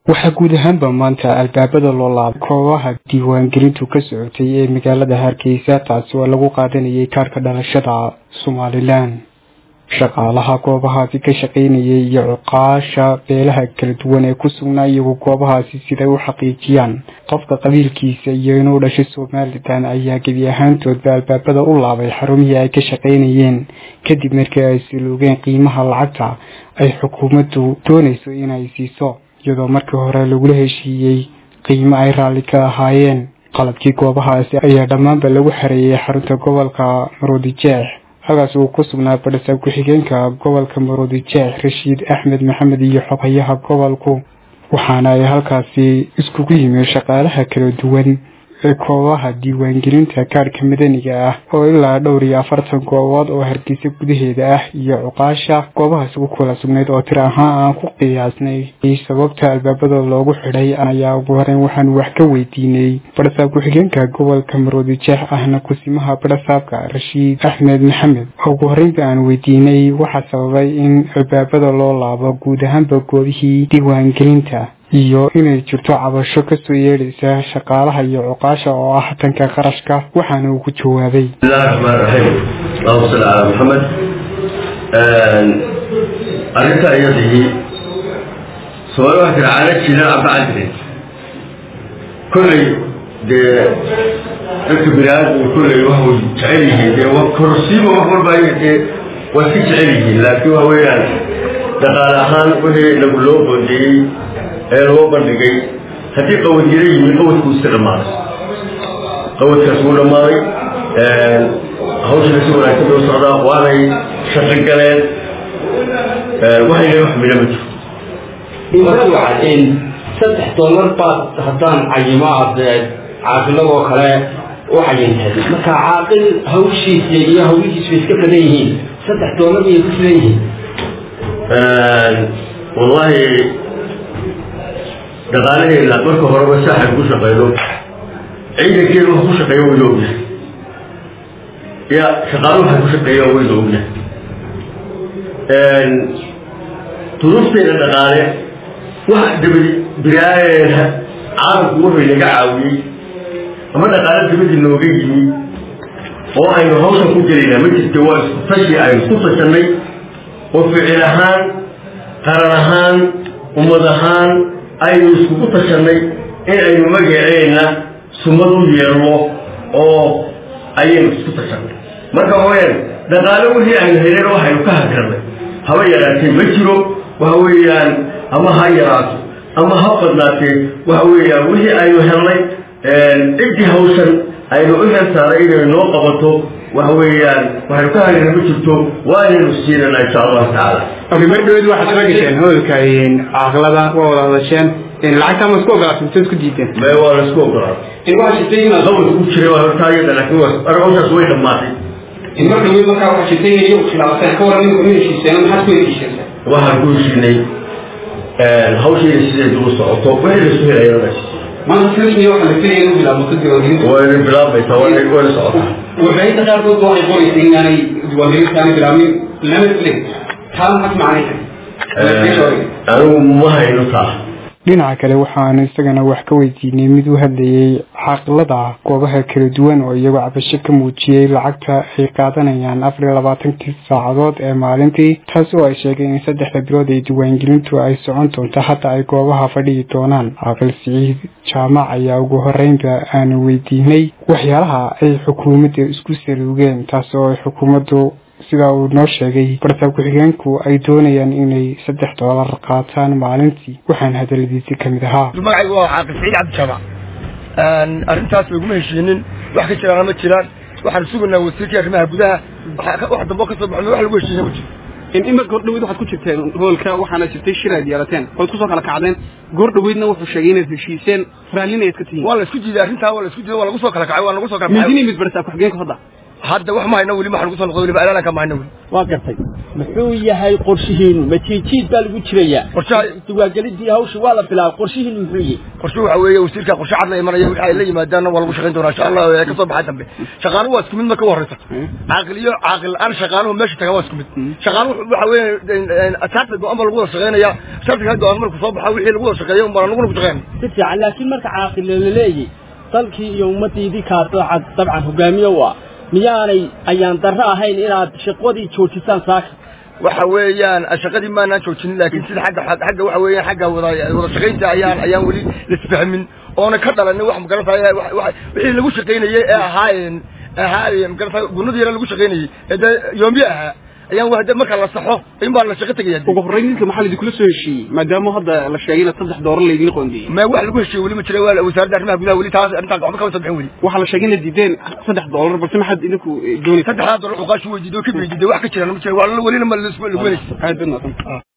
waxaa guud ahaanba maanta albaabada loo laabay koobaha diiwaangelintu ka socotay ee magaalada Hargeysa taasi oo lagu qaadanayay kaarka dhalashada Somaliland. shaqaalaha goobahaasi ka shaqeynayay iyo cuqaasha beelaha kala duwan ee ku sugnaa iyagoo goobahaasi siday u xaqiijiyaan qofka qabiilkiisa iyo inuu dhashay Somaliland ayaa gebi ahaantoodba albaabada u laabay xarumihii ay ka shaqeynayeen kadib markii ay siloogeen qiimaha lacagta ay xukuumaddu doonayso inay siiso iyadoo markii hore lagula heshiiyey qiimo ay raalli ka ahaayeen. qalabkii goobahaasi ayaa dhammaanba lagu xareeyay xarunta gobolka Maroodijeex halkaas uu ku sugnaa badhasa ku-xigeenka gobolka Maroodijeex Rashiid Axmed Maxamed iyo xoghayaha gobolku waxaana ay halkaasi iskugu yimid shaqaalaha kala duwan ee koobaha diiwaangelinta kaarka madaniga ah oo ilaa dhowr iyo 40 goobood oo Hargeysa gudaheeda ah iyo cuqaasha goobahaas ugu kala sugnayd oo tir ahaan aan ku qiyaasnay sababta albaabada loogu xidhay ayaa ugu horreyn waxaan wax ka weydiinay badhasa ku-xigeenka gobolka Maroodijeex ahna kusimaha badhasaabka Rashiid Axmed Maxamed. ugu horreyn aan weydiinay waxa sababay in albaabada loo laabo guud ahaanba goobihii diiwaangelinta iyo inay jirto cabasho ka soo yeedhaysa shaqaalaha iyo cuqaasha oo ah tanka qarashka waxaana uu ku jawaabay Allahumma salli ala Muhammad. Arinta ayadii soo raacay jira abadri kulli de akbiraad kulli waxa uu jecelihi de waa kursiga wax walba ay wasi jecelihi laakiin waa weeyaan dhaqaalahan wixii lagu loo boodiyay loo bandhigay hadii qowdiyay min qowdku isticmaalay qowdkaas uu dhamaaday hawsha soo raacay oo socdaa waanay shaqo galeen waxay wax midamad in $3 baad hadaan cayimaad caaqilada kale waxay yihiin marka caaqil hawshiisa iyo hawlihiisa iska badan yihiin $3 iyo ku leeyihiin wallahi daqaalaha la marka hore wasaxa ku shaqeeyo ciidankeedu ku shaqeeyo wiilowga ya shaqaaluhu ku shaqeeyo wiilowga turuufteeda dhaqaale wax dibadii biraayada caalamku wuxuu inaga caawiyey ama dhaqaale dibadii nooga yimi oo aynu hawshan ku jirayna ma jirto waa isku tashi aynu ku tashanay oo ficil ahaan qaran ahaan ummad ahaan aynu isku tashanay in aynu magaceena sumad u yeelno oo aynu isku tashanay marka hooyeen dhaqaale wixii aynu heleen waxaynu ka hadalnay haba yaraatay ma jiro waxa weeyaan ama ha yaraato ama ha badnaatee waxa weeyaan wixii aynu helnay cidii hawshan aynu u heeltaaday inay noo qabato waxa weeyaan waxaynu ka hadalnay ma jirto waa inaynu siinana insha Allah taala. Markii waxaad soo gasheen hawlka aqlada waa wada hadasheen in lacagta ma isku ogolaato isku diideen ma waa isku ogolaato in waxa shaqeeyna qawl ku jiray waa taayada laakiin waa arrintaas way dhamaatay in markii waxa shaqeeyay iyo khilaafsan ka waran inuu heshiisay maxaa ku heshiisay waxaan ku heshiinay hawshii sidee duu socoto wixii la soo helayay ما نسميه واحد فيه بلا مقدر وين بلا بيتوالي وين صوت وبعيد قارب واحد يقول يعني دوالين ثاني بلامين لم يفلت كان حكم عليه أنا ما هي نصح dhinaca kale waxaan isagana wax ka weydiinay mid u hadlayay xaqlada goobaha kala duwan oo iyagu cabasho ka muujiyay lacagta ay qaadanayaan 24 saacadood ee maalintii taas oo ay sheegeen in 3 bilood ay diiwaangelintu ay socon doonto hatta ay goobaha fadhiyi doonaan. Aqal Siciid Jaamac ayaa ugu horreynba aan weydiinay waxyaalaha ay xukuumadda isku saluugeen taas oo ay xukuumaddu sida uu noo sheegay badhasa ku-xigeenku ay doonayaan inay $3 qaataan maalintii waxaan hadaladiisa ka mid ahaa magacaygu waa Aqal Siciid Cabdi Jaamac arintaas laguma heshiinin wax ka jiraan ma jiraan waxaan sugnaa wasiirka arrimaha gudaha wax dambe ka soo baxay wax lagu heshiiyay ma jiro in imad gordhaweyd waxaad ku jirteen hoolka waxaana jirtay shiraad yeelateen oo ku soo kala kacdeen gordhaweydna wuxuu sheegay inay heshiiseen raalina iska tihiin waa la isku jiiday arrinta waa la isku jiiday waa lagu soo kala kacay waa lagu soo kala kacay midina mid badhasa ku-xigeenka hadda hadda wax ma hayno wali ma xalku soo noqdo wali baalaan ka ma hayno waa gartay muxuu yahay qorshihiin ma jiid baa lagu jiraya diwaangelintii hawsha waa la bilaabay qorshihiin muxuu yahay qorshu waxa weeye wasiirka qorshe cad la imanaya waxa ay la yimaadaan waa lagu shaqeyn doonaa insha Allah ee ka soo baxay dambe shaqaaluhu waa isku mid marka horeysa caaqil aan shaqaaluhu meesha tagaa waa isku mid shaqaaluhu waxa weeye asaabta go'aan lagu wada shaqeynaya sababta go'aan markuu soo baxo wixii lagu wada shaqeeyo baa lagu shaqeyn si fiican laakiin marka caaqil la leeyahay dalkii iyo ummadii ka soo dabcan hogaamiye waa miyaanay ayaan darro ahayn inaad shaqadii joojisaan saaka waxa weeyaan shaqadii ma aan joojin laakiin sida xagga waxa weeyaan xagga wada shaqeynta ayaan wali la isfahmin oo ka dhalanay wax magaranaya wixii lagu shaqeynayay ee ahaayeen magaranaya gunadii lagu shaqeynayay ee yoomiye aha ayaan wahda marka la saxo in baa la shaqo tagayay ugu horreynta maxaa idin kula soo heshiiyay maadaama hadda la sheegay in $3 leedin qoondiyay ma wax lagu heshiiyay wali ma jiray waa wasaaradda arrimaha gudaha wali taas inta gacmo ka soo wali waxa la sheegay in diideen $3 balse maxad idinku doonay $3 uqaash weydiido ka bidiiday wax ka jiraan ma jiray wali ma la isku leeyahay aad baan